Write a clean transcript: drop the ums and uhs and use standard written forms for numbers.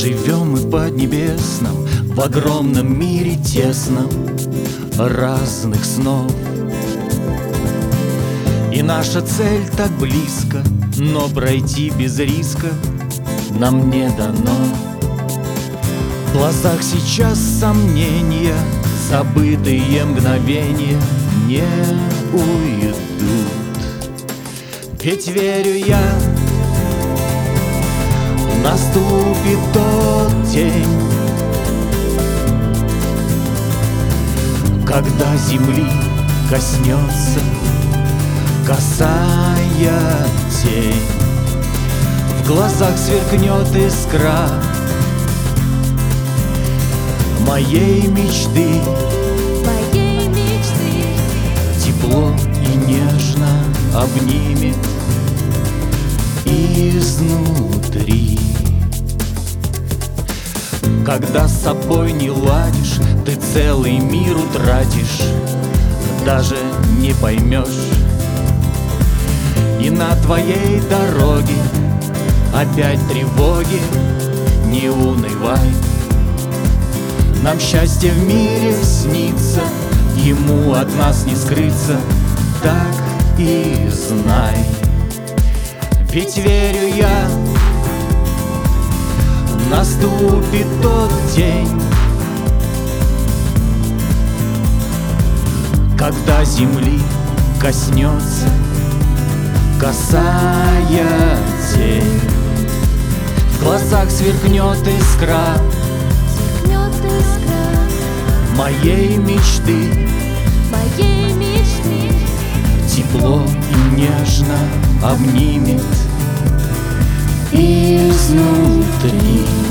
Живем мы поднебесном, в огромном мире тесном разных снов. И наша цель так близко, но пройти без риска нам не дано. В глазах сейчас сомнения, забытые мгновения не уйдут. Ведь верю я, наступит тот день, когда земли коснется косая тень. В глазах сверкнет искра моей мечты, тепло и нежно обнимет изнутри. Когда с собой не ладишь, ты целый мир утратишь, даже не поймешь. И на твоей дороге опять тревоги, не унывай. Нам счастье в мире снится, ему от нас не скрыться, так и знай. Ведь верю я, наступит тот день, когда земли коснется косая тень. В глазах сверкнет искра моей мечты, тепло и нежно обнимет изнутри.